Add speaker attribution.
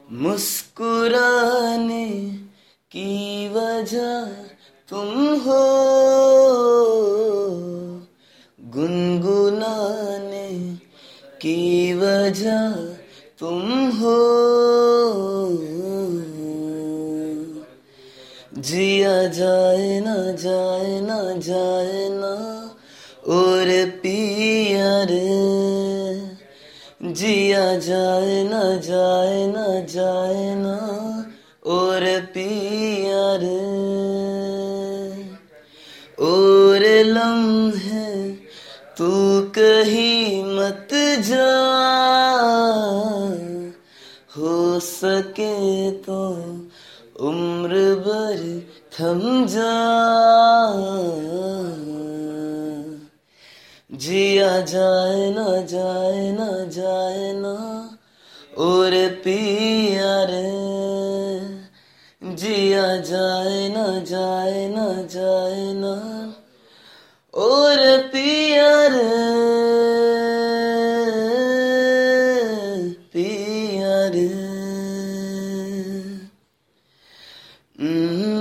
Speaker 1: मुस्कुराने की वजह तुम हो, गुनगुनाने की वजह तुम हो। जिया जाए ना जाए ना जाए ना और पिया रे, जिया जाए ना जाए ना जाए ना और पिया रे। और लम्हे तू कहीं मत जा, हो सके तो उम्र भर थम जा। जिया जाए ना जाए ना जाए ना और पिया रे, जिया जाए ना जाए ना जाए ना और पिया रे, पिया रे।